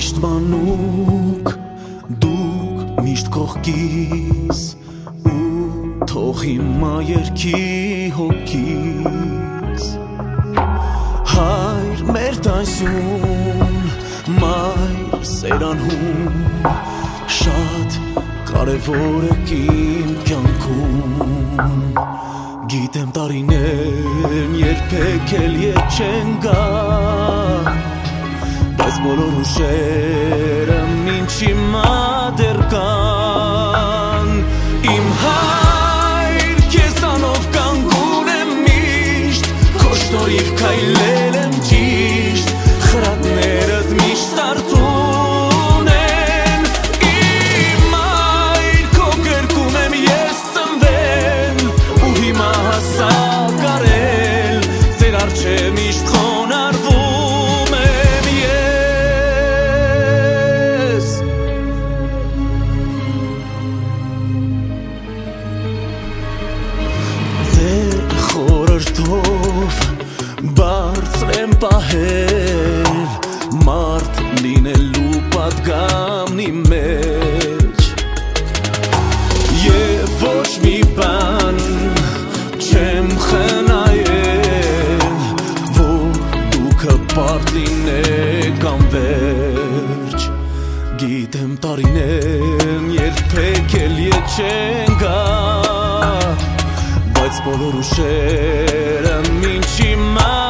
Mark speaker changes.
Speaker 1: միշտ մանուկ, դուք միշտ կողքիս ու թող հիմա երգի հոգիս Հայր մեր տանսյուն, մայր սերանհուն Շատ կարևոր եք իմ կյանքում Գիտեմ տարիներն երբեք էլ ետ չեն գա Բայց բոլոր ուշերը մինչ հիմա դեռ կան Իմ հայր քեզանով կանգուն եմ միշտ Քո շնորհիվ քայլել եմ ճիշտ Խրատներդ միշտ արտուն են Իմ հայր քո գրկում եմ ես ծնվել Ու հիմա հասակ արել Ձեր առջև միշտ խոնարհվում եմ ես Ձեր խորհրդով բարձր եմ պահել Մարդ լինելու պատգամնի մեջ Եվ ոչ մի բան չեմ խնայել Որ դուք հպարտ լինեք անվերջ Գիտեմ տարիներն երբեք էլ ետ չեն գա Բայց բոլոր ուշերը մինչ հիմա